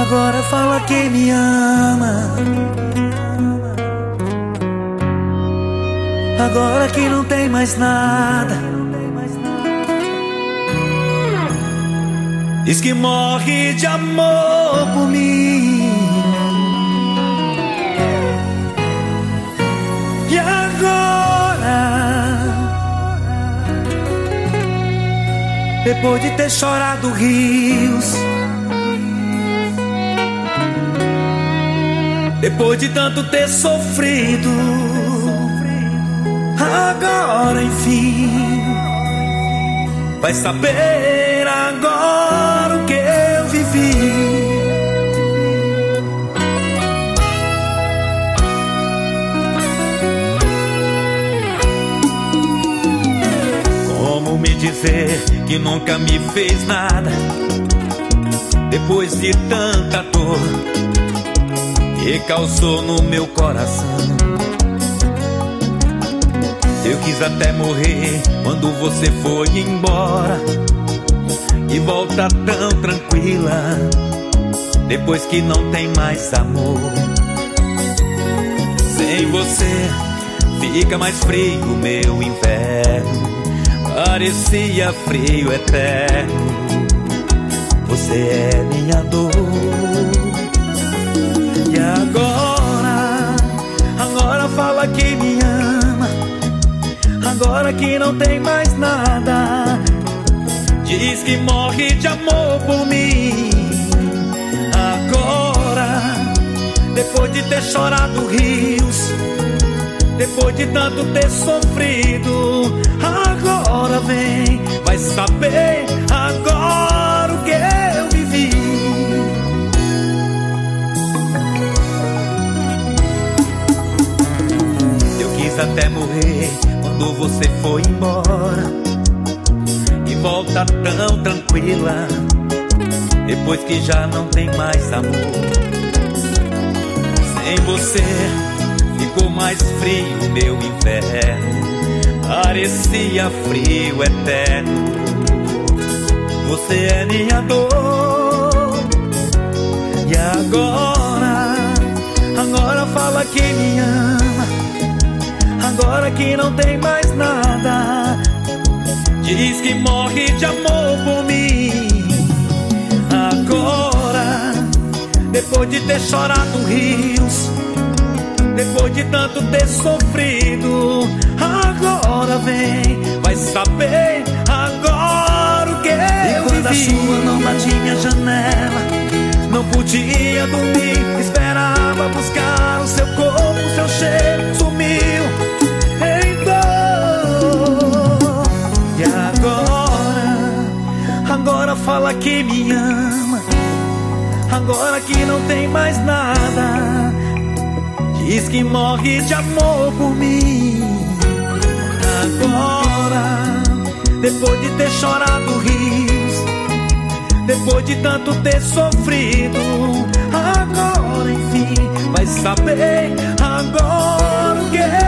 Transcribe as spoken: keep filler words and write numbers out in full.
Agora fala que me ama. Agora que não tem mais nada. Diz que morre de amor por mim. E agora, depois de ter chorado rios, depois de tanto ter sofrido, agora enfim vai saber agora o que eu vivi. Como me dizer que nunca me fez nada depois de tanta dor que causou no meu coração? Eu quis até morrer quando você foi embora, e volta tão tranquila depois que não tem mais amor. Sem você fica mais frio meu inverno, parecia frio eterno. Você é minha dor. E agora, agora fala que me ama. Agora que não tem mais nada, diz que morre de amor por mim. Agora, depois de ter chorado rios, depois de tanto ter sofrido, agora vem, vai saber agora o que eu vivi. Eu quis até morrer quando você foi embora, e volta tão tranquila depois que já não tem mais amor. Sem você ficou mais frio meu inverno, parecia frio eterno. Você é minha dor. E agora, agora fala que me ama. Agora que não tem mais nada, diz que morre de amor por mim. Agora, depois de ter chorado rios, depois de tanto ter sofrido, agora vem, vai saber agora o que eu vivi. E quando a chuva não batia minha janela, não podia dormir, esperava buscar o seu corpo, o seu cheiro sumiu em dor. E agora, agora fala que me ama. Agora que não tem mais nada, diz que morre de amor por mim. Agora, depois de ter chorado rios, depois de tanto ter sofrido, agora enfim vai saber agora o que